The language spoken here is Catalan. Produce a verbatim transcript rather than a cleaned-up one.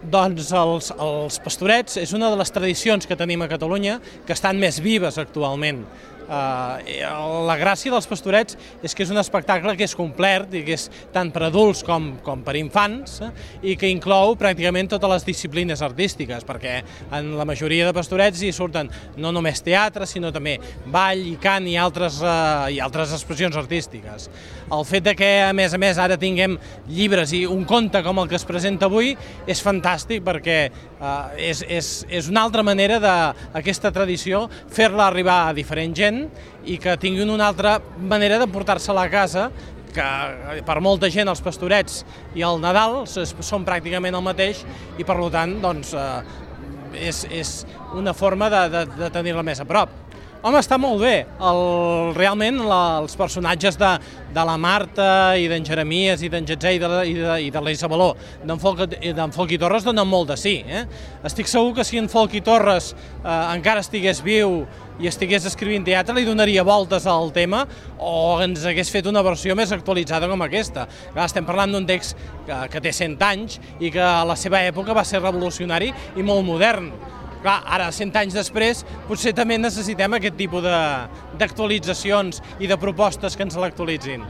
Doncs els, els Pastorets és una de les tradicions que tenim a Catalunya que estan més vives actualment. Uh, la gràcia dels Pastorets és que és un espectacle que és complet i que és tant per adults com, com per infants, eh, i que inclou pràcticament totes les disciplines artístiques, perquè en la majoria de Pastorets hi surten no només teatre, sinó també ball i cant i altres, uh, i altres expressions artístiques. El fet de que, a més a més, ara tinguem llibres i un conte com el que es presenta avui és fantàstic perquè uh, és, és, és una altra manera d'aquesta tradició fer-la arribar a diferent gent i que tinguin una altra manera de portar-se-la a casa, que per molta gent els Pastorets i el Nadal són pràcticament el mateix i per tant doncs, eh, és, és una forma de, de, de tenir-la més a prop. Home, està molt bé. El, realment la, els personatges de, de la Marta i d'en Jeremies i d'en Getzè i de, i de, i de l'Isabeló, d'en Folc, Folc i Torres donen molt de sí. Eh? Estic segur que si en Folc i Torres eh, encara estigués viu i estigués escrivint teatre, li donaria voltes al tema o ens hagués fet una versió més actualitzada com aquesta. Clar, estem parlant d'un text que, que té cent anys i que a la seva època va ser revolucionari i molt modern. Clar, ara, cent anys després, potser també necessitem aquest tipus d'actualitzacions i de propostes que ens l'actualitzin.